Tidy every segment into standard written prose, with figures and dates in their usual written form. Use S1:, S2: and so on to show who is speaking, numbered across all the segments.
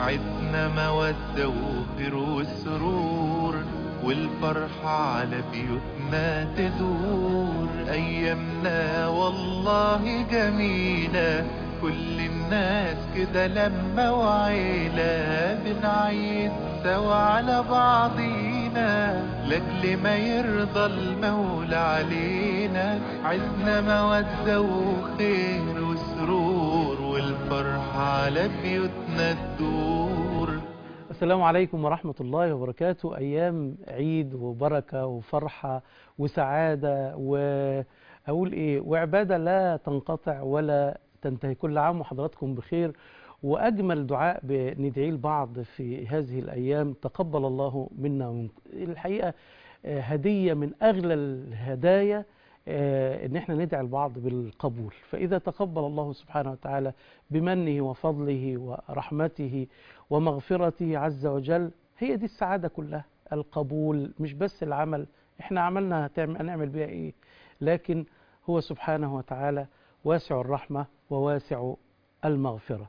S1: عدنا مودة وخير وسرور، والفرحة على بيوتنا تدور. أيامنا والله جميلة، كل الناس كده لما وعيلة، بنعيد سوا على بعضينا لأجل ما يرضى المولى علينا. عزنا مودة وخير وسرور، والفرحة على بيوتنا تدور.
S2: السلام عليكم ورحمة الله وبركاته. أيام عيد وبركة وفرحة وسعادة وأقول إيه وعبادة لا تنقطع ولا تنتهي. كل عام وحضراتكم بخير، وأجمل دعاء بندعي لبعض في هذه الأيام تقبل الله منا ومنكم. الحقيقة هدية من أغلى الهدايا إن احنا ندعي لبعض بالقبول. فإذا تقبل الله سبحانه وتعالى بمنه وفضله ورحمته ومغفرته عز وجل، هي دي السعادة كلها، القبول. مش بس العمل، احنا عملنا هنعمل بيها ايه، لكن هو سبحانه وتعالى واسع الرحمة وواسع المغفرة.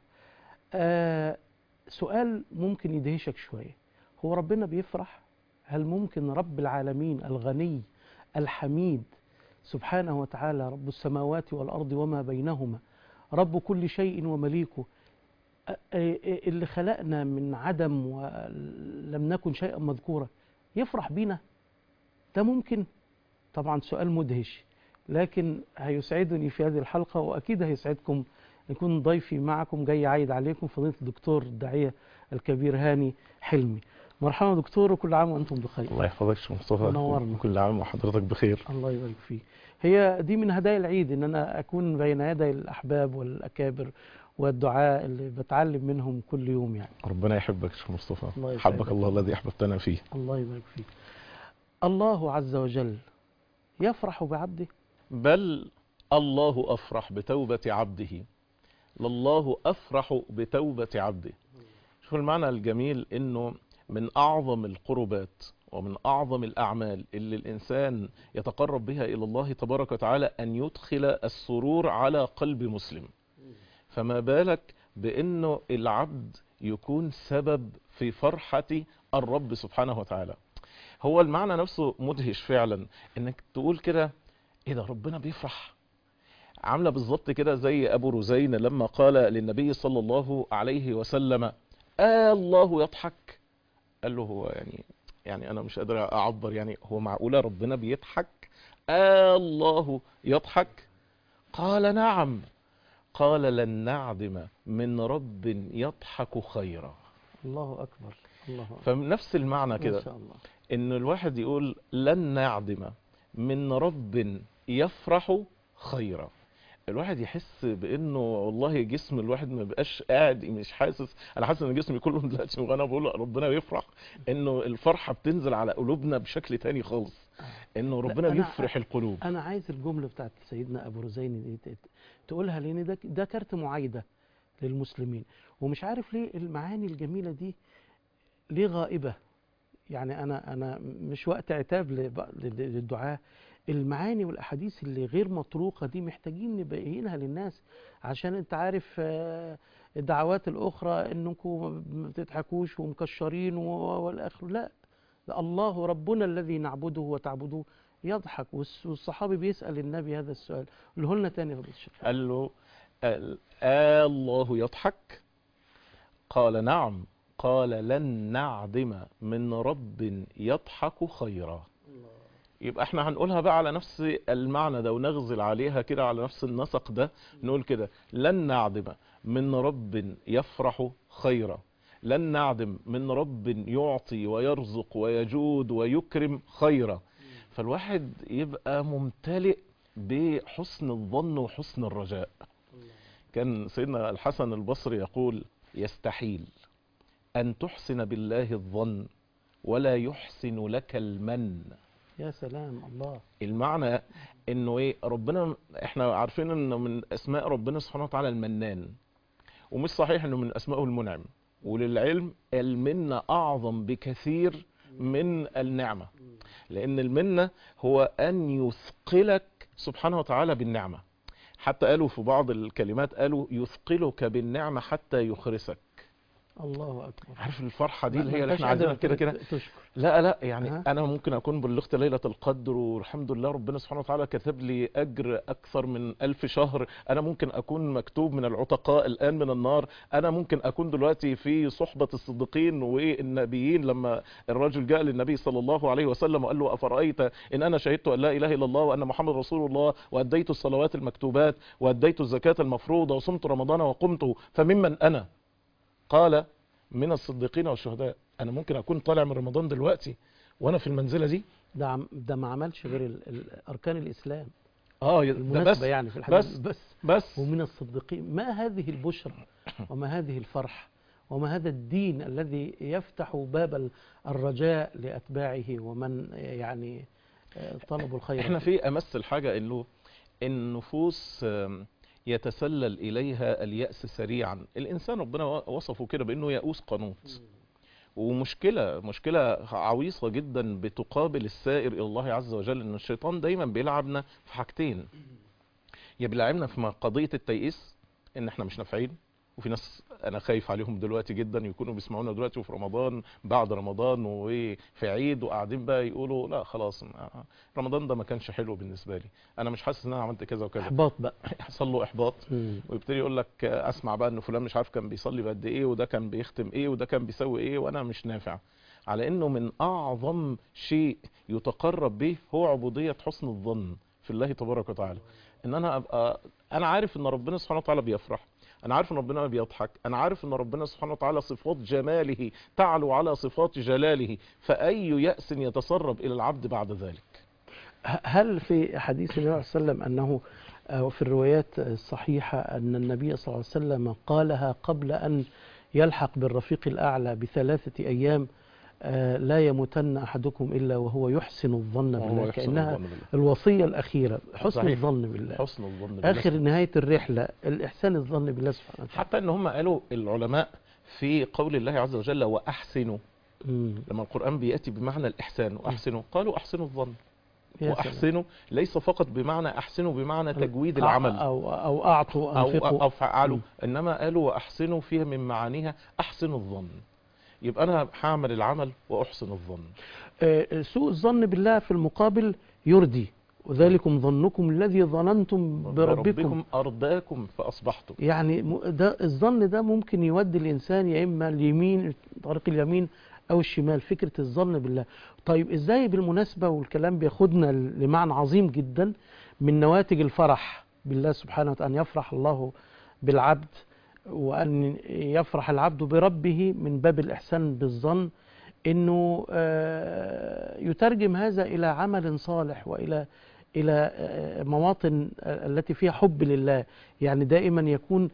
S2: سؤال ممكن يدهشك شوية، هو ربنا بيفرح؟ هل ممكن رب العالمين الغني الحميد سبحانه وتعالى رب السماوات والأرض وما بينهما، رب كل شيء ومليكه، اللي خلقنا من عدم ولم نكن شيئا مذكورا، يفرح بينا؟ ده ممكن؟ طبعا سؤال مدهش، لكن هيسعدني في هذه الحلقة وأكيد هيسعدكم يكون ضيفي معكم جاي عايد عليكم فضيلة الدكتور الداعية الكبير هاني حلمي. مرحبا دكتور، وكل عام وأنتم بخير.
S3: الله يحفظك شيخ مصطفى،
S2: منورنا.
S3: كل عام وحضرتك بخير.
S2: الله يبارك فيك. هي دي من هدايا العيد، ان انا اكون بين يدي الاحباب والاكابر والدعاء اللي بتعلم منهم كل يوم يعني.
S3: ربنا يحبك شيخ مصطفى،
S2: الله
S3: حبك الله الذي احببتنا فيه.
S2: الله يبارك فيك. الله عز وجل يفرح بعبده،
S3: بل الله أفرح بتوبة عبده، لله أفرح بتوبة عبده. شوف المعنى الجميل، إنه من أعظم القربات ومن أعظم الأعمال اللي الإنسان يتقرب بها إلى الله تبارك وتعالى أن يدخل السرور على قلب مسلم. فما بالك بأنه العبد يكون سبب في فرحة الرب سبحانه وتعالى. هو المعنى نفسه مدهش فعلا، انك تقول كده ايه ده ربنا بيفرح. عامله بالظبط كده زي ابو رزين لما قال للنبي صلى الله عليه وسلم الله يضحك. قال له هو يعني انا مش قادر اعبر، يعني هو معقوله ربنا بيضحك؟ الله يضحك؟ قال نعم. قال لن نعدم من رب يضحك خيرا.
S2: الله اكبر. الله أكبر.
S3: فنفس المعنى كده،
S2: ما شاء الله،
S3: ان الواحد يقول لن نعدم من رب يفرح خيرا. الواحد يحس بانه والله جسم الواحد ما بقاش قاعد مش حاسس، انا حاسس ان جسمي كله دلوقتي وانا بقول ربنا يفرح، انه الفرحه بتنزل على قلوبنا بشكل تاني خالص، انه ربنا بيفرح القلوب.
S2: انا عايز الجمله بتاعت سيدنا ابو رزين دي تقولها، لان ده كارت معايده للمسلمين، ومش عارف ليه المعاني الجميله دي ليه غائبه. يعني انا مش وقت عتاب للدعاء، المعاني والاحاديث اللي غير مطروقه دي محتاجين نبينها للناس، عشان انت عارف الدعوات الاخرى انكم ما بتضحكوش ومكشرين والاخر. لا، ده الله ربنا الذي نعبده وتعبدوه يضحك. والصحابي بيسال النبي هذا السؤال، قوله لنا تاني يا فضيلة الشيخ.
S3: قال له الله يضحك؟ قال نعم. قال لن نعدم من رب يضحك خيرا. يبقى احنا هنقولها بقى على نفس المعنى ده ونغزل عليها كده على نفس النسق ده، نقول كده لن نعدم من رب يفرح خيرا، لن نعدم من رب يعطي ويرزق ويجود ويكرم خيرا. فالواحد يبقى ممتلئ بحسن الظن وحسن الرجاء. كان سيدنا الحسن البصري يقول يستحيل أن تحسن بالله الظن ولا يحسن لك المن.
S2: يا سلام. الله.
S3: المعنى انه ايه، ربنا احنا عارفين انه من اسماء ربنا سبحانه وتعالى المنان، ومش صحيح انه من اسمائه المنعم. وللعلم المنة اعظم بكثير من النعمة، لان المنة هو ان يثقلك سبحانه وتعالى بالنعمة. حتى قالوا في بعض الكلمات، قالوا يثقلك بالنعمة حتى يخرسك.
S2: الله اكبر.
S3: عارف الفرحة دي
S2: ما
S3: اللي هي اللي
S2: انتش
S3: احنا
S2: قادر
S3: عايزينها كده كده.
S2: تشكر.
S3: لا يعني
S2: ها؟
S3: انا ممكن اكون بلغت ليلة القدر والحمد لله ربنا سبحانه وتعالى كتب لي اجر اكثر من 1000 شهر. انا ممكن اكون مكتوب من العتقاء الان من النار. انا ممكن اكون دلوقتي في صحبة الصديقين والنبيين، لما الرجل جاء للنبي صلى الله عليه وسلم وقال له افرأيت ان انا شهدت ان لا اله الا الله وان محمد رسول الله واديت الصلوات المكتوبات واديت الزكاة المفروضة وصمت رمضان وقمته فممن انا؟ قال من الصديقين والشهداء. انا ممكن اكون طالع من رمضان دلوقتي وانا في المنزلة دي.
S2: ده ما عملش غير اركان الاسلام
S3: ده
S2: بالمناسبة
S3: بس
S2: يعني في الحديث
S3: بس
S2: ومن الصديقين. ما هذه البشرى وما هذه الفرح وما هذا الدين الذي يفتح باب الرجاء لأتباعه ومن يعني طلبوا الخير.
S3: احنا في امس الحاجة انه النفوس يتسلل اليها اليأس سريعا. الانسان ربنا وصفه كده بانه يئوس قنوط، مشكلة عويصة جدا بتقابل السائر الى الله عز وجل. ان الشيطان دايما بيلعبنا في حاجتين، يا بيلعبنا في قضية التيئيس ان احنا مش نافعين، وفي ناس انا خايف عليهم دلوقتي جدا يكونوا بيسمعونا دلوقتي وفي رمضان بعد رمضان وفي عيد وقاعدين بقى يقولوا لا خلاص رمضان ده ما كانش حلو بالنسبة لي، انا مش حاسس ان انا عملت كذا وكذا.
S2: احباط بقى
S3: يحصل له احباط ويبتدي يقول لك اسمع بقى ان فلان مش عارف كان بيصلي بقد ايه وده كان بيختم ايه وده كان بيسوي ايه وانا مش نافع. على انه من اعظم شيء يتقرب به هو عبودية حسن الظن في الله تبارك وتعالى. ان انا ابقى انا عارف ان ربنا سبحانه وتعالى بيفرح، انا عارف ان ربنا بيضحك، انا عارف ان ربنا سبحانه وتعالى صفات جماله تعلو على صفات جلاله، فاي يأس يتسرب الى العبد بعد ذلك.
S2: هل في حديث النبي صلى الله عليه وسلم انه وفي الروايات الصحيحة ان النبي صلى الله عليه وسلم قالها قبل ان يلحق بالرفيق الاعلى ب3 ايام، لا يموتن أحدكم إلا وهو يحسن الظن بالله، كأنها الوصية الأخيرة، حسن الظن بالله،
S3: حسن الظن بالله
S2: آخر نهاية الرحلة الإحسان الظن بالله سبحانه وتعالى.
S3: حتى إن هم قالوا العلماء في قول الله عز وجل وأحسنوا، لما القرآن بيأتي بمعنى الإحسان وأحسنوا قالوا أحسنوا الظن، وأحسنوا ليس فقط بمعنى أحسنوا بمعنى تجويد العمل
S2: أو أعطوا أنفقوا
S3: أو فعلوا، إنما قالوا وأحسنوا فيها من معانيها أحسنوا الظن، يبقى أنا هعمل العمل وأحسن الظن.
S2: سوء الظن بالله في المقابل يردي، وذلكم ظنكم الذي ظننتم بربكم
S3: أرداكم فأصبحتم.
S2: يعني ده الظن ده ممكن يودي الإنسان يا إما اليمين طريق اليمين أو الشمال، فكرة الظن بالله. طيب إزاي بالمناسبة، والكلام بياخدنا لمعنى عظيم جدا من نواتج الفرح بالله سبحانه وتعالى، أن يفرح الله بالعبد وأن يفرح العبد بربه من باب الإحسان بالظن، إنه يترجم هذا إلى عمل صالح وإلى مواطن التي فيها حب لله. يعني دائما يكون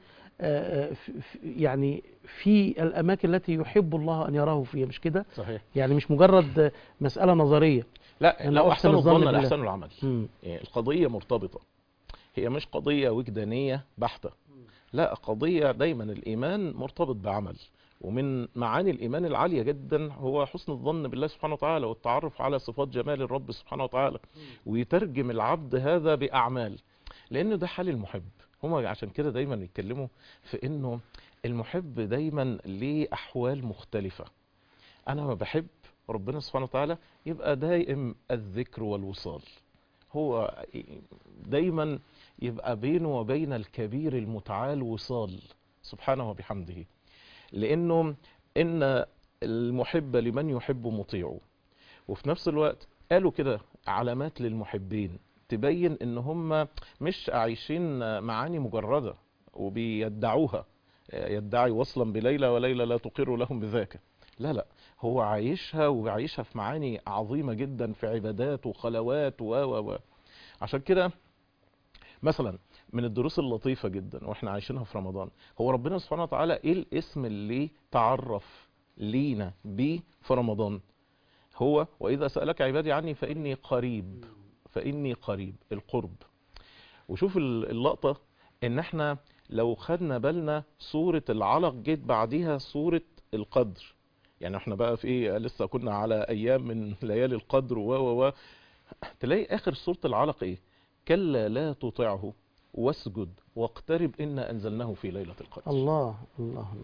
S2: يعني في الأماكن التي يحب الله أن يراه فيها، مش كده؟
S3: صحيح.
S2: يعني مش مجرد مسألة نظرية.
S3: لا لو أحسن الظن لأحسن العمل. يعني القضية مرتبطة، هي مش قضية وجدانية بحتة، لا قضية دايما الإيمان مرتبط بعمل، ومن معاني الإيمان العالية جدا هو حسن الظن بالله سبحانه وتعالى والتعرف على صفات جمال الرب سبحانه وتعالى، ويترجم العبد هذا بأعمال، لأنه ده حال المحب. هم عشان كده دايما يتكلموا في إنه المحب دايما ليه أحوال مختلفة. أنا ما بحب ربنا سبحانه وتعالى يبقى دائم الذكر والوصال، هو دايما يبقى بينه وبين الكبير المتعال وصال سبحانه وبحمده، لأنه إن المحب لمن يحب مطيعه. وفي نفس الوقت قالوا كده علامات للمحبين تبين إن هم مش عايشين معاني مجردة وبيدعوها، يدعي وصلا بليلى وليلى لا تقر لهم بذاك، لا هو عايشها وعايشها في معاني عظيمة جدا في عبادات وخلوات عشان كده مثلا من الدروس اللطيفة جدا واحنا عايشينها في رمضان، هو ربنا سبحانه وتعالى ايه الاسم اللي تعرف لينا بيه في رمضان؟ هو وإذا سألك عبادي عني فإني قريب، فإني قريب، القرب. وشوف اللقطة ان احنا لو خدنا بالنا سورة العلق جيت بعديها سورة القدر، يعني احنا بقى في ايه، لسه كنا على ايام من ليالي القدر تلاقي اخر سورة العلق ايه؟ كلا لا تطعه واسجد واقترب إنا أنزلناه في ليلة القدر.
S2: الله الله الله.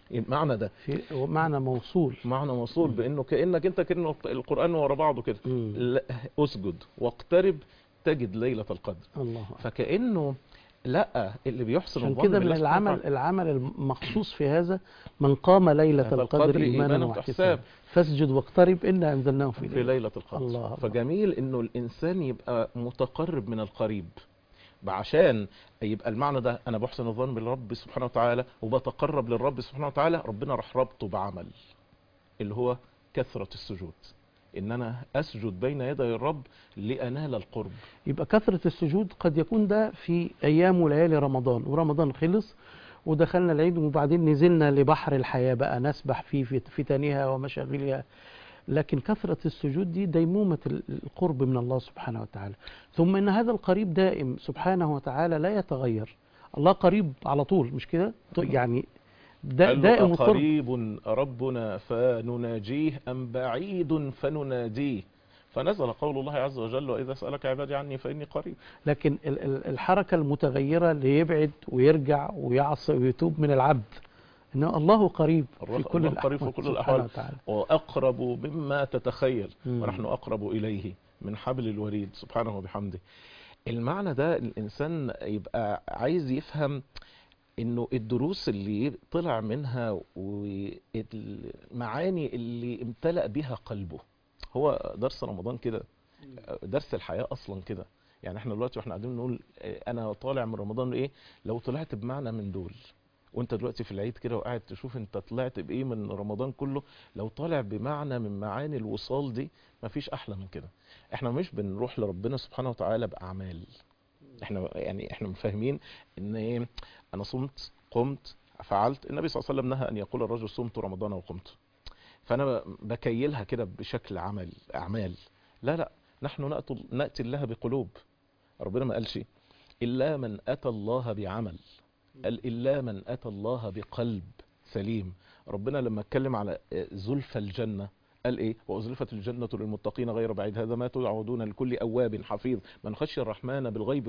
S3: المعنى ده
S2: في معنى موصول.
S3: معنى موصول بانه كانك انت كأنه القران ورا بعضه كده. لا، اسجد واقترب تجد ليله القدر.
S2: الله.
S3: فكانه لا، اللي بيحسن
S2: عشان
S3: الظن
S2: كده من
S3: بالله سبحانه
S2: العمل المخصوص في هذا من قام ليلة القدر إيمانا واحتسابا فاسجد واقترب إنا أنزلناه في
S3: ليلة القدر.
S2: الله.
S3: فجميل إنه الإنسان يبقى متقرب من القريب، عشان يبقى المعنى ده أنا بحسن الظن بالرب سبحانه وتعالى وبتقرب للرب سبحانه وتعالى. ربنا راح ربطه بعمل اللي هو كثرة السجود، إن أنا أسجد بين يدي الرب لأنال القرب.
S2: يبقى كثرة السجود قد يكون ده في أيام وليالي رمضان، ورمضان خلص ودخلنا العيد وبعدين نزلنا لبحر الحياة بقى نسبح فيه في فتنها ومشاغلها. لكن كثرة السجود دي ديمومة القرب من الله سبحانه وتعالى. ثم إن هذا القريب دائم سبحانه وتعالى لا يتغير. الله قريب على طول، مش كده؟ يعني دائم القرب.
S3: قريب ربنا فنناجيه أم بعيد فنناديه، فنزل قول الله عز وجل وإذا سألك عبادي عني فإني قريب.
S2: لكن الحركة المتغيرة اللي يبعد ويرجع ويعصي ويتوب من العبد، إن الله قريب في كل الأحوال
S3: وأقرب مما تتخيل ونحن أقرب إليه من حبل الوريد سبحانه وبحمده. المعنى ده الإنسان يبقى عايز يفهم إنه الدروس اللي طلع منها والمعاني اللي امتلأ بها قلبه. هو درس رمضان كده، درس الحياة أصلا كده. يعني احنا دلوقتي واحنا قاعدين نقول أنا طالع من رمضان إيه، لو طلعت بمعنى من دول وانت دلوقتي في العيد كده وقاعد تشوف انت طلعت بايه من رمضان كله، لو طالع بمعنى من معاني الوصال دي مفيش احلى من كده. احنا مش بنروح لربنا سبحانه وتعالى باعمال، احنا فاهمين ان ايه، انا صمت قمت فعلت. النبي صلى الله عليه وسلم نهى ان يقول الرجل صمت رمضان وقمت، فانا بكيلها كده بشكل اعمال. لا، نحن ناتي الله بقلوب. ربنا ما قالش الا من اتى الله بعمل، قال إلا من أتى الله بقلب سليم. ربنا لما اتكلم على زلفى الجنة قال إيه؟ وأزلفت الجنة للمتقين غير بعيد هذا ما توعدون لكل أواب حفيظ من خشي الرحمن بالغيب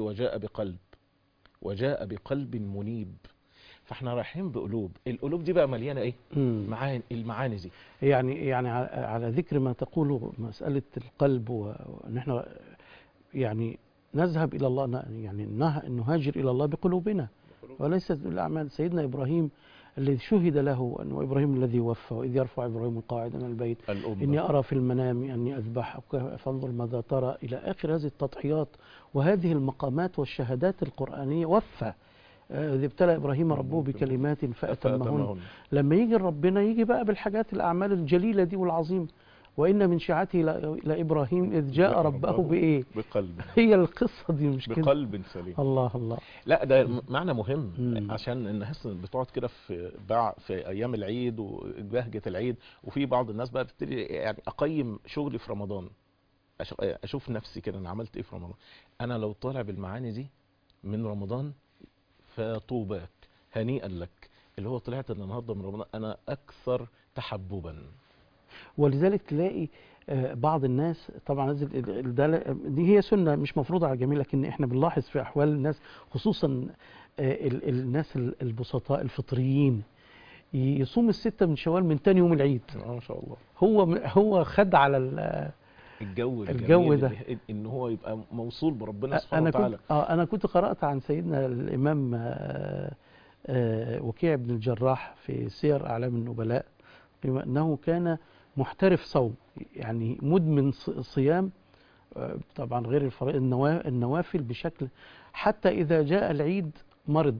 S3: وجاء بقلب منيب. فاحنا رايحين بقلوب، القلوب دي بقى مليانة إيه؟ المعاني دي.
S2: يعني على ذكر ما تقوله مسألة القلب، وأن احنا يعني نذهب إلى الله، يعني نهاجر إلى الله بقلوبنا وليست الأعمال. سيدنا إبراهيم الذي شهد له أنه إبراهيم الذي وفى وإذ يرفع إبراهيم القواعد من البيت إني أرى في المنام أني أذبحك فانظر ماذا ترى إلى آخر هذه التضحيات وهذه المقامات والشهادات القرآنية. وفى إذ ابتلى إبراهيم ربه بكلمات فأتمهن. لما يجي ربنا يجي بقى بالحاجات الأعمال الجليلة دي والعظيمة. وإن من شيعته لإبراهيم إذ جاء ربه بإيه؟
S3: بقلب.
S2: هي القصة دي مش كده؟
S3: بقلب سليم.
S2: الله.
S3: لا ده معنى مهم عشان الناس بتقعد كده في أيام العيد وبهجة العيد، وفي بعض الناس بقى بتبتدي يعني أقيم شغلي في رمضان، أشوف نفسي كده أنا عملت إيه في رمضان. أنا لو طالع بالمعاني دي من رمضان فطوباك هنيئا لك، اللي هو طلعت النهارده من رمضان أنا أكثر تحببا.
S2: ولذلك تلاقي بعض الناس طبعا دي هي سنة مش مفروضة على الجميع، لكن احنا بنلاحظ في أحوال الناس خصوصا الناس البسطاء الفطريين يصوم الستة من شوال من تاني يوم العيد.
S3: ما شاء الله.
S2: هو خد على الجو ده
S3: ان هو يبقى موصول بربنا سبحانه وتعالى.
S2: انا كنت قرأت عن سيدنا الإمام وكيع بن الجراح في سير أعلام النبلاء أنه كان محترف صوم، يعني مدمن صيام، طبعا غير النوافل بشكل، حتى إذا جاء العيد مرض.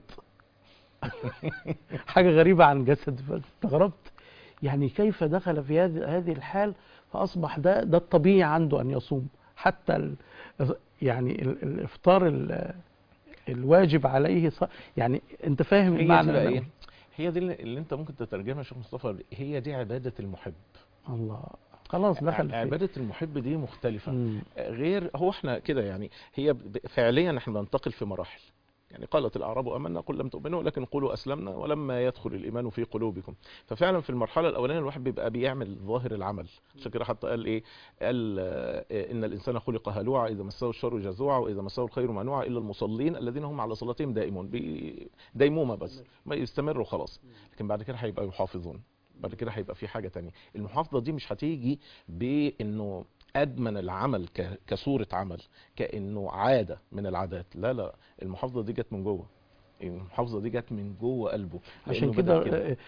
S2: حاجة غريبة عن جسد. فاستغربت يعني كيف دخل في هذه الحال، فأصبح ده الطبيعي عنده أن يصوم حتى يعني الإفطار الواجب عليه. يعني أنت فاهم المعنى
S3: إيه؟ هي دي اللي انت ممكن تترجمها يا شيخ مصطفى، هي دي عبادة المحب.
S2: الله خلاص دخل
S3: عبادة المحب دي مختلفة غير هو احنا كده يعني. هي فعليا احنا بننتقل في مراحل. يعني قالت الأعراب آمنا قل لم تؤمنوا ولكن قولوا أسلمنا ولما يدخل الإيمان في قلوبكم. ففعلا في المرحلة الأولانية الواحد بيبقى بيعمل ظاهر العمل. عشان كده حتى قال إيه؟ قال إن الإنسان خلق هلوعا إذا مسه الشر جزوعا وإذا مسه الخير منوعا إلا المصلين الذين هم على صلاتهم دائمون. دايمومة بس ما يستمروا خلاص، لكن بعد كده هيبقى يحافظون. بعد كده هيبقى في حاجة تانية. المحافظة دي مش هتيجي بإنه أدمن العمل كصورة عمل، كأنه عادة من العادات. لا لا، المحافظة دي جت من جوه. المحافظة دي جت من جوه قلبه.
S2: عشان كده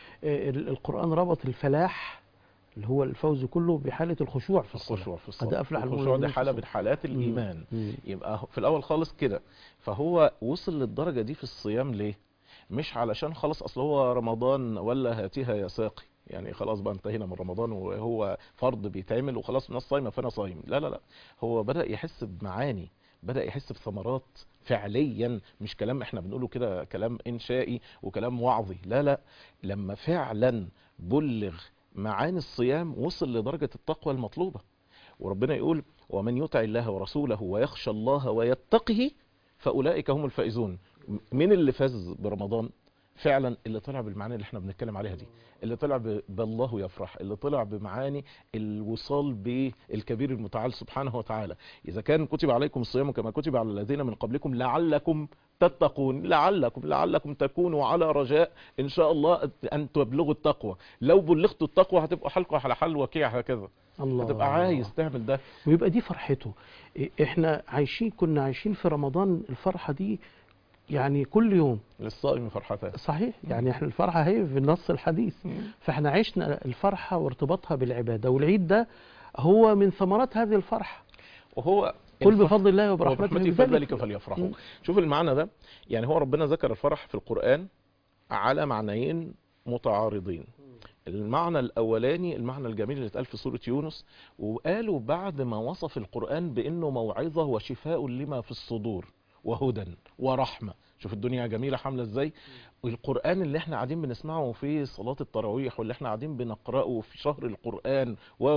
S2: القرآن ربط الفلاح اللي هو الفوز كله بحالة الخشوع في الصلاة.
S3: الخشوع في الصلاة.
S2: قد أفلح
S3: الخشوع ده حالة من حالات الإيمان. يبقى في الأول خالص كده. فهو وصل للدرجة دي في الصيام ليه؟ مش علشان خلاص أصل هو رمضان ولا هاتيها يا ساقي، يعني خلاص بقى انتهينا من رمضان وهو فرض بيتعمل وخلاص الناس صايمه فانا صايم. لا لا لا، هو بدأ يحس بمعاني، بدأ يحس بثمرات فعليا، مش كلام احنا بنقوله كده كلام انشائي وكلام وعظي. لا لا، لما فعلا بلغ معاني الصيام وصل لدرجة التقوى المطلوبة. وربنا يقول ومن يطع الله ورسوله ويخشى الله ويتقه فأولئك هم الفائزون. مين اللي فاز برمضان؟ فعلا اللي طلع بالمعاني اللي احنا بنتكلم عليها دي، اللي طلع بالله يفرح، اللي طلع بمعاني الوصال بالكبير المتعال سبحانه وتعالى. إذا كان كتب عليكم الصيام كما كتب على الذين من قبلكم لعلكم تتقون، لعلكم تكونوا على رجاء إن شاء الله أن تبلغوا التقوى. لو بلغتوا التقوى هتبقوا حلقة على حل وكيع هكذا. الله، هتبقى عايز تعمل ده
S2: ويبقى دي فرحته. احنا كنا عايشين في رمضان الفرحة دي يعني كل يوم.
S3: للصائم فرحتان.
S2: صحيح، يعني احنا الفرحة هي في النص الحديث. فاحنا عشنا الفرحة وارتباطها بالعبادة، والعيد ده هو من ثمرات هذه الفرحة.
S3: وهو
S2: قل بفضل الله وبرحمته
S3: فذلك فليفرحوا. شوف المعنى ده، يعني هو ربنا ذكر الفرح في القرآن على معنيين متعارضين. المعنى الأولاني المعنى الجميل اللي اتقال في سورة يونس، وقالوا بعد ما وصف القرآن بأنه موعظة وشفاء لما في الصدور وهدى ورحمة. شوف الدنيا جميلة حاملة ازاي. والقرآن اللي احنا قاعدين بنسمعه في صلاة التراويح واللي احنا قاعدين بنقرأه في شهر القرآن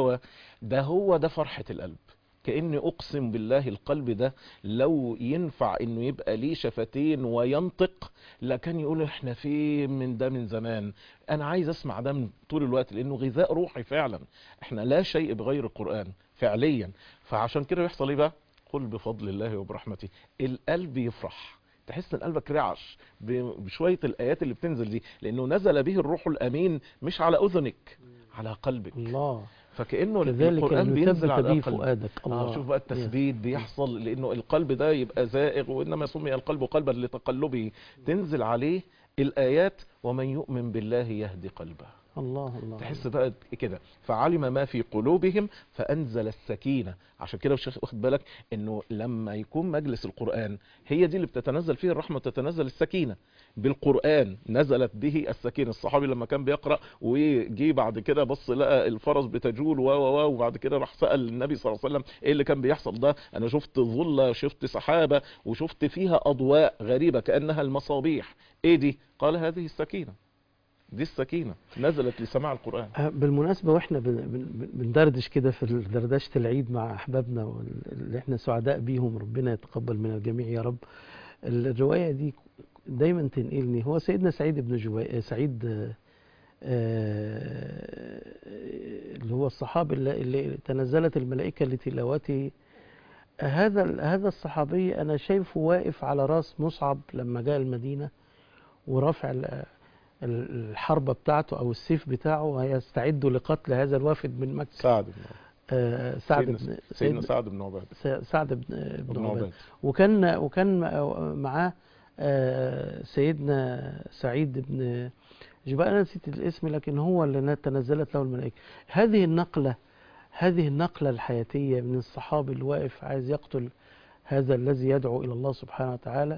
S3: ده هو ده فرحة القلب. كأني أقسم بالله القلب ده لو ينفع إنه يبقى ليه شفتين وينطق لكان يقول إحنا فين من ده من زمان. أنا عايز أسمع ده من طول الوقت لأنه غذاء روحي فعلا. إحنا لا شيء بغير القرآن فعليا. فعشان كده يحصل إيه بقى؟ قل بفضل الله وبرحمته. القلب يفرح، تحس ان قلبك رعش بشوية الآيات اللي بتنزل دي، لأنه نزل به الروح الأمين مش على أذنك، على قلبك.
S2: الله.
S3: فكأنه القرآن بينزل على
S2: فؤادك. الله.
S3: شوف بقى التثبيت بيحصل، لأنه القلب ده يبقى زائغ، وإنما سمي القلب قلبا لتقلبه. تنزل عليه الآيات ومن يؤمن بالله يهدي قلبه.
S2: الله الله.
S3: تحس بقى كده فعلم ما في قلوبهم فأنزل السكينة. عشان كده الشيخ واخد بالك انه لما يكون مجلس القرآن هي دي اللي بتتنزل فيه الرحمة وتتنزل السكينة. بالقرآن نزلت به السكينة. الصحابي لما كان بيقرأ ويجي بعد كده بص لقى الفرس بتجول وبعد كده راح سأل النبي صلى الله عليه وسلم ايه اللي كان بيحصل ده؟ انا شفت ظلة، شفت سحابة، وشفت فيها اضواء غريبة كأنها المصابيح. ايه دي؟ قال هذه السكينة. دي السكينة نزلت لسماع القرآن.
S2: بالمناسبة واحنا بندردش كده في دردشة العيد مع أحبابنا اللي احنا سعداء بيهم، ربنا يتقبل من الجميع يا رب. الرواية دي دايما تنقلني. هو سيدنا سعيد بن سعيد اللي هو الصحابي اللي تنزلت الملائكة لتلاوته. هذا الصحابي أنا شايفه واقف على رأس مصعب لما جاء المدينة ورافع الحربة بتاعته أو السيف بتاعه ويستعدوا لقتل هذا الوافد من مكة.
S3: سيدنا سعد بن عباد.
S2: سعد بن عباد. وكان معاه سيدنا سعيد بن جبال. أنا نسيت الاسم لكن هو اللي تنزلت له الملائكة. هذه النقلة الحياتية من الصحابي الواقف عايز يقتل هذا الذي يدعو إلى الله سبحانه وتعالى،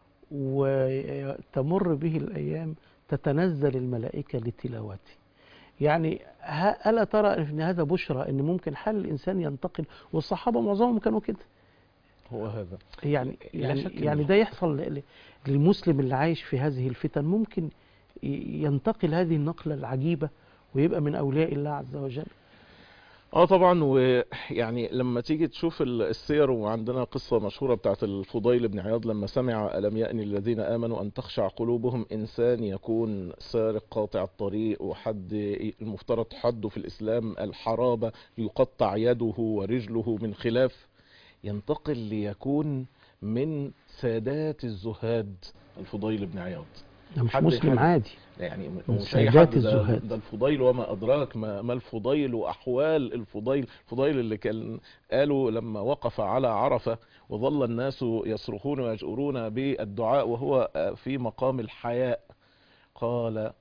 S2: وتمر به الأيام تتنزل الملائكة لتلاوته. يعني ألا ترى أن هذا بشرى أن ممكن حال الإنسان ينتقل؟ والصحابة معظمهم كانوا كده.
S3: هو هذا
S2: يعني ده يحصل للمسلم اللي عايش في هذه الفتن، ممكن ينتقل هذه النقلة العجيبة ويبقى من أولياء الله عز وجل.
S3: اه طبعا. ويعني لما تيجي تشوف السير، وعندنا قصة مشهورة بتاعت الفضيل بن عياض لما سمع ألم يأن الذين آمنوا أن تخشع قلوبهم، إنسان يكون سارق قاطع الطريق، وحد المفترض حده في الإسلام الحرابة يقطع يده ورجله من خلاف، ينتقل ليكون من سادات الزهاد الفضيل بن عياض.
S2: ده مش مسلم عادي،
S3: يعني
S2: من
S3: مش اي
S2: سادات
S3: حد،
S2: الزهاد.
S3: ده الفضيل وما ادراك ما الفضيل واحوال الفضيل اللي كان قالوا لما وقف على عرفة وظل الناس يصرخون ويجؤرون بالدعاء وهو في مقام الحياء، قال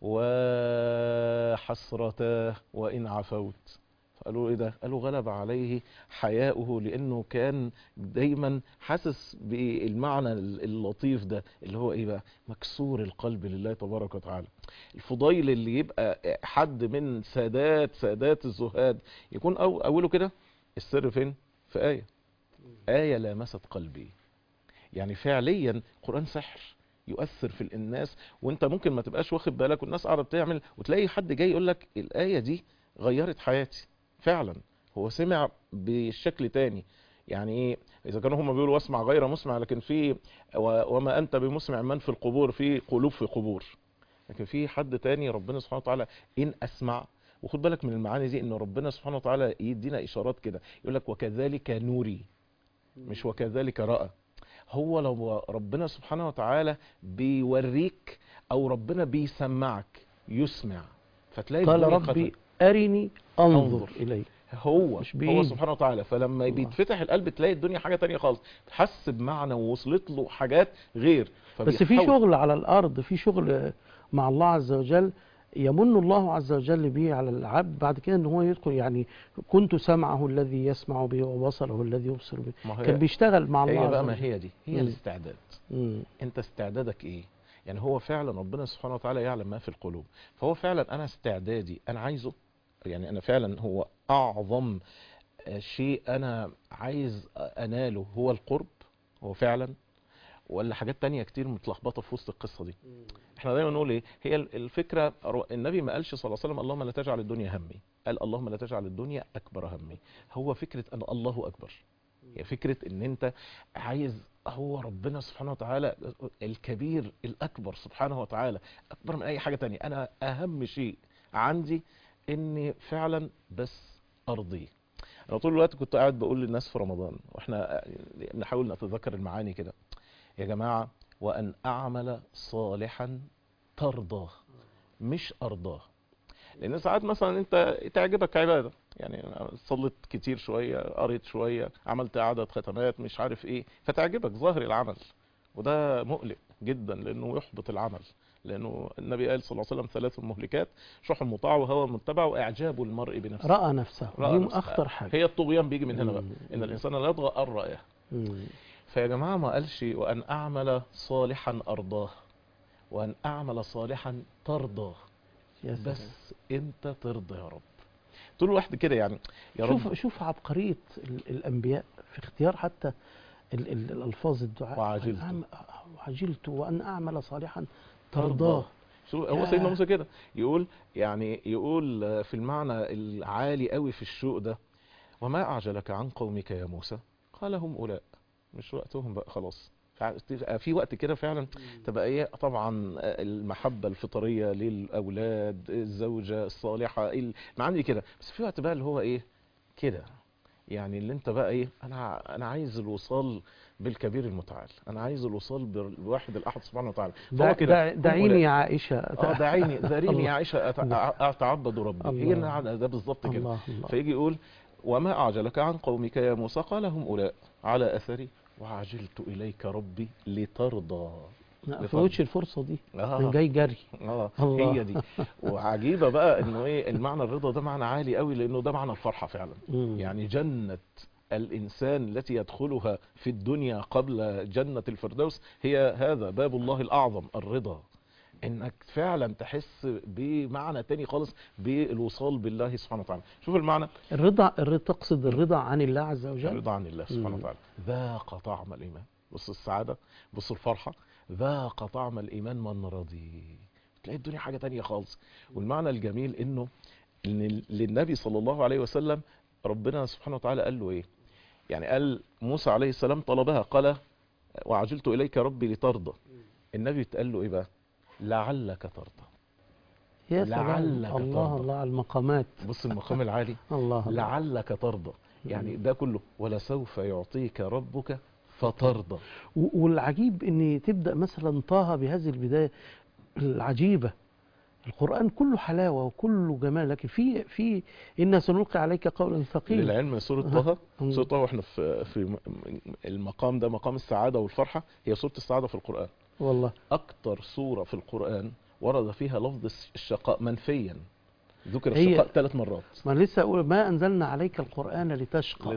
S3: وحسرتاه وان عفوت. قالوا ايه ده؟ قالوا غلب عليه حياؤه، لانه كان دايما حاسس بالمعنى اللطيف ده اللي هو ايه بقى؟ مكسور القلب لله تبارك وتعالى. الفضيل اللي يبقى حد من سادات الزهاد يكون اوله كده. السر فين؟ في آية لامست قلبي. يعني فعليا القرآن سحر يؤثر في الناس، وانت ممكن ما تبقاش واخد بالك، والناس قاعده بتعمل، وتلاقي حد جاي يقول لك الآية دي غيرت حياتي. فعلا هو سمع بشكل تاني. يعني ايه؟ اذا كانوا هم بيقولوا واسمع غير مسمع، لكن في وما انت بمسمع من في القبور، في قلوب في قبور. لكن في حد تاني ربنا سبحانه وتعالى ان اسمع. وخد بالك من المعاني دي، ان ربنا سبحانه وتعالى يدينا اشارات كده، يقول لك وكذلك نوري، مش وكذلك رأى. هو لو ربنا سبحانه وتعالى بيوريك، او ربنا بيسمعك يسمع، فتلاقي
S2: قال
S3: الدنيا
S2: ربي أرني أنظر إليه.
S3: هو
S2: مش
S3: هو
S2: بإيدي.
S3: سبحانه وتعالى. فلما
S2: الله.
S3: بيتفتح القلب تلاقي الدنيا حاجة تانية خالص، تحس بمعنى ووصلت له حاجات غير.
S2: بس في شغل على الأرض، في شغل مع الله عز وجل، يمن الله عز وجل به على العبد بعد كده ان هو يدخل. يعني كنت سمعه الذي يسمع به وبصره الذي يبصر به، كان بيشتغل مع الله
S3: هي
S2: عز
S3: بقى
S2: وجل.
S3: ما هي دي هي الاستعداد. انت استعدادك ايه؟ يعني هو فعلا ربنا سبحانه وتعالى يعلم ما في القلوب، فهو فعلا انا استعدادي انا عايزه. يعني انا فعلا هو اعظم شيء انا عايز اناله هو القرب، هو فعلا، ولا حاجات تانية كتير متلخبطة في وسط القصة دي. احنا دايما نقول ايه هي الفكرة؟ النبي ما قالش صلى الله عليه وسلم اللهم لا تجعل الدنيا همي، قال اللهم لا تجعل الدنيا اكبر همي. هو فكرة ان الله اكبر، هي فكرة ان انت عايز هو ربنا سبحانه وتعالى الكبير الاكبر سبحانه وتعالى، اكبر من اي حاجة تانية. انا اهم شيء عندي اني فعلا بس ارضيه. انا طول الوقت كنت قاعد بقول للناس في رمضان، واحنا نحاول نتذكر المعاني كده، يا جماعة وأن أعمل صالحا ترضاه مش أرضاه. لأن ساعات مثلا أنت تعجبك عبادة، يعني صليت كتير شوية، قريت شوية، عملت عدد ختمات مش عارف إيه، فتعجبك ظاهر العمل، وده مقلق جدا لأنه يحبط العمل. لأنه النبي قال صلى الله عليه وسلم 3 مهلكات: شح المطاع وهوى المتبع وإعجاب المرء بنفسه.
S2: رأى نفسه، دي أخطر حاجة.
S3: هي الطغيان بيجي من هنا بقى، إن الإنسان لا يطغى أن رأيه. فيا جماعة ما قالش وأن أعمل صالحا أرضاه، وأن أعمل صالحا ترضاه، بس أنت ترضى يا رب. طول الواحد كده يعني يا رب.
S2: شوف عبقرية الأنبياء في اختيار حتى الألفاظ الدعاء. وعجلت وأن أعمل صالحا ترضاه.
S3: شوف هو سيدنا موسى كده يقول، يعني يقول في المعنى العالي قوي في الشوق ده: وما أعجلك عن قومك يا موسى؟ قال هم أولاء، مش وقتهم بقى خلاص. في وقت كده فعلا تبقى ايه، طبعا المحبة الفطرية للأولاد، الزوجة الصالحة، المعاني كده، بس في وقت بقى اللي هو ايه كده، يعني اللي انت بقى ايه، انا عايز الوصال بالكبير المتعال، انا عايز الوصال بالواحد الاحد سبحانه وتعالى. فهو كده
S2: دعيني يا عائشة،
S3: ذريني يا عائشة اتعبد ربي. هي ده بالظبط كده. فيجي يقول وما أعجلك عن قومك يا موسى؟ قال هم أولاء على أثري وعجلت إليك ربي لترضى.
S2: ما فوتش الفرصة دي، من جاي جري.
S3: هي دي. وعجيبة بقى انه ايه المعنى الرضا ده معنى عالي قوي، لانه ده معنى الفرحة فعلا. يعني جنة الإنسان التي يدخلها في الدنيا قبل جنة الفردوس هي هذا باب الله الأعظم الرضا، انك فعلا تحس بمعنى تاني خالص بالوصال بالله سبحانه وتعالى. شوف المعنى
S2: الرضا تقصد الرضا عن الله عز وجل،
S3: الرضا عن الله سبحانه وتعالى. ذاق طعم الإيمان، بص السعادة، بص الفرحة، ذاق طعم الإيمان من رضي، تلاقي الدنيا حاجة تانية خالص. والمعنى الجميل انه إن للنبي صلى الله عليه وسلم ربنا سبحانه وتعالى قال له ايه؟ يعني قال موسى عليه السلام طلبها، قال وعجلت اليك ربي لترضى. النبي اتقال له ايه بقى؟ لعلك ترضى.
S2: يا سلام،
S3: لعلك
S2: الله
S3: ترضى.
S2: الله على المقامات.
S3: بص المقام العالي.
S2: الله الله.
S3: لعلك ترضى، يعني ده كله ولسوف يعطيك ربك فترضى.
S2: والعجيب ان تبدأ مثلا طه بهذه البداية العجيبة. القرآن كله حلاوة وكله جمال، لكن في إنا سنلقي عليك قولا ثقيلا.
S3: للعلم سورة طه، سورة طه واحنا في المقام ده، مقام السعادة والفرحة، هي سورة السعادة في القرآن.
S2: والله
S3: أكتر سورة في القرآن ورد فيها لفظ الشقاء منفيا، ذكر
S2: هي
S3: الشقاء 3 مرات.
S2: ما لسه أقول ما أنزلنا عليك القرآن لتشقى.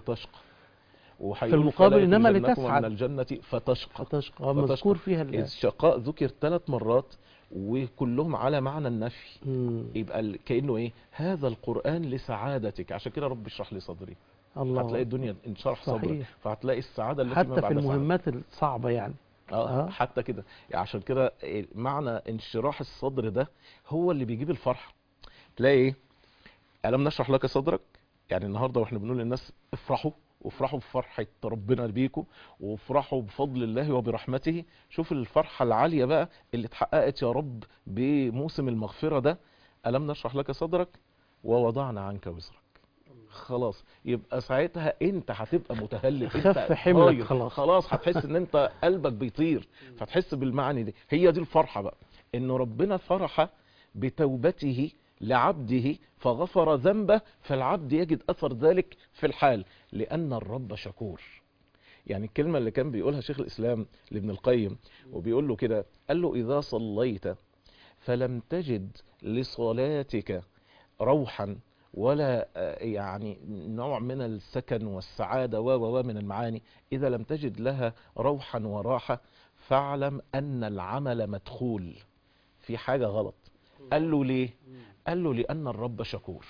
S3: في
S2: المقابل إنما لتسعد
S3: من الجنة فتشقى.
S2: مذكور فيها
S3: الشقاء ذكر 3 مرات وكلهم على معنى النفي. يبقى كأنه ايه؟ هذا القرآن لسعادتك، عشان كده رب اشرح لي صدري.
S2: الله.
S3: هتلاقي الدنيا انشرح صدرك، فهتلاقي السعادة التي
S2: حتى في المهمات الصعبة يعني.
S3: حتى كده يعني. عشان كده معنى انشراح الصدر ده هو اللي بيجيب الفرحة. تلاقي ايه؟ ألم نشرح لك صدرك. يعني النهاردة واحنا بنقول للناس افرحوا، وافرحوا بفرحة ربنا بيكم، وافرحوا بفضل الله وبرحمته. شوف الفرحة العالية بقى اللي اتحققت يا رب بموسم المغفرة ده. ألم نشرح لك صدرك ووضعنا عنك وزرك. خلاص، يبقى ساعتها انت هتبقى متهلل،
S2: خف حملك
S3: خلاص هتحس ان انت قلبك بيطير، فتحس بالمعاني دي. هي دي الفرحة بقى، ان ربنا فرح بتوبته لعبده فغفر ذنبه، فالعبد يجد أثر ذلك في الحال، لأن الرب شكور. يعني الكلمة اللي كان بيقولها شيخ الإسلام لابن القيم، وبيقول له كده، قال له إذا صليت فلم تجد لصلاتك روحا ولا يعني نوع من السكن والسعادة ومن المعاني، إذا لم تجد لها روحا وراحة فاعلم أن العمل مدخول، في حاجة غلط. قال له ليه؟ قال له لأن الرب شكور.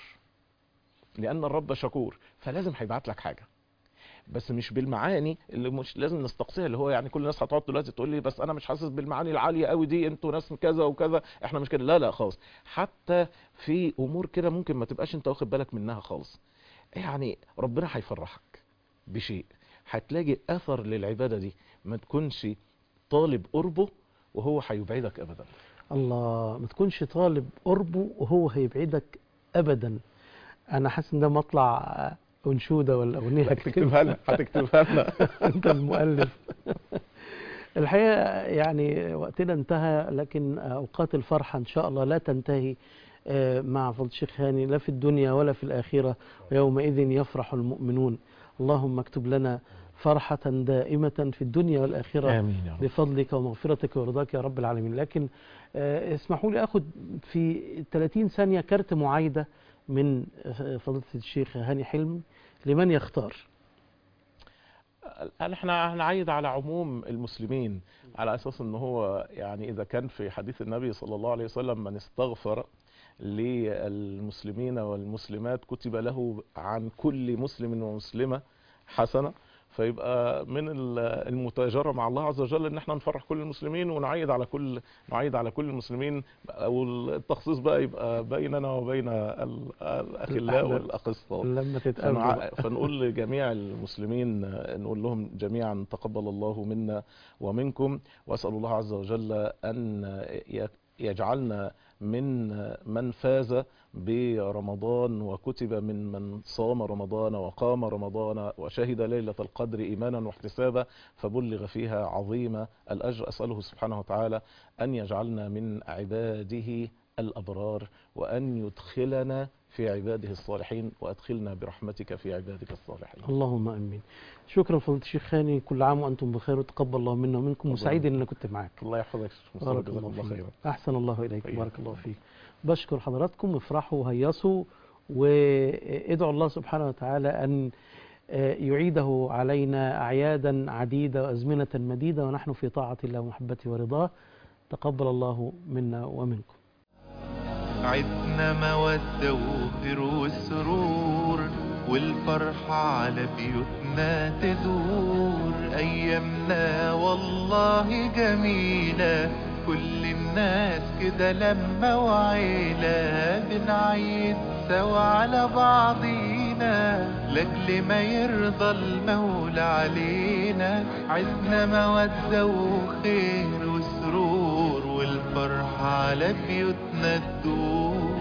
S3: لأن الرب شكور، فلازم هيبعت لك حاجة، بس مش بالمعاني اللي مش لازم نستقصيها، اللي هو يعني كل الناس هتقعد دلوقتي تقول لي بس انا مش حاسس بالمعاني العاليه قوي دي، انتوا ناس كذا وكذا، احنا مش كده. لا خالص، حتى في امور كده ممكن ما تبقاش انت واخد بالك منها خالص. يعني ربنا هيفرحك بشيء، هتلاقي اثر للعباده دي، ما تكونش طالب قربه وهو هيبعدك ابدا.
S2: الله، ما تكونش طالب قربه وهو هيبعدك ابدا. انا حاسس ان ده مطلع انشوده ولا اغنيه.
S3: هتكتبها لنا
S2: انت المؤلف. الحقيقه يعني وقتنا انتهى، لكن اوقات الفرحه ان شاء الله لا تنتهي مع فضل الشيخ هاني، لا في الدنيا ولا في الاخره، ويومئذ يفرح المؤمنون. اللهم اكتب لنا فرحة دائمة في الدنيا والآخرة.
S3: آمين يا رب.
S2: بفضلك ومغفرتك ورضاك يا رب العالمين. لكن اسمحوا لي أخذ في 30 ثانية كارت معايدة من فضيلة الشيخ هاني حلمي لمن يختار.
S3: احنا هنعيد على عموم المسلمين، على اساس ان هو يعني اذا كان في حديث النبي صلى الله عليه وسلم من استغفر للمسلمين والمسلمات كتب له عن كل مسلم ومسلمة حسنة، فيبقى من المتاجرة مع الله عز وجل ان احنا نفرح كل المسلمين ونعيد على كل المسلمين، والتخصيص بقى يبقى بيننا وبين الاخلاء والاخصاء
S2: لما تتقابلوا.
S3: فنقول لجميع المسلمين، نقول لهم جميعا تقبل الله منا ومنكم، واسال الله عز وجل ان يجعلنا من فاز برمضان وكتب من صام رمضان وقام رمضان وشهد ليلة القدر إيمانا واحتسابا فبلغ فيها عظيم الأجر. أسأله سبحانه وتعالى أن يجعلنا من عباده الأبرار، وأن يدخلنا في عباده الصالحين، وأدخلنا برحمتك في عبادك الصالحين.
S2: اللهم أمين. شكرا فضيلة الشيخ هاني، كل عام وأنتم بخير وتقبل الله منا ومنكم، وسعيد أن أنا كنت معك.
S3: الله يحفظك.
S2: بارك الله فيك. أحسن الله إليكم. بارك الله فيك. بشكر حضراتكم، افرحوا وهيصوا، وادعوا الله سبحانه وتعالى أن يعيده علينا أعيادا عديدة وأزمنة مديدة ونحن في طاعة الله ومحبته ورضاه. تقبل الله منا ومنكم.
S1: عدنا مودة وخير وسرور، والفرحة على بيوتنا تدور. أيامنا والله جميلة، كل الناس كده لما وعيلة بنعيد سوا على بعضينا، لاجل ما يرضى المولى علينا. عزنا مودة وخير وسرور، والفرحة على بيوتنا تدور.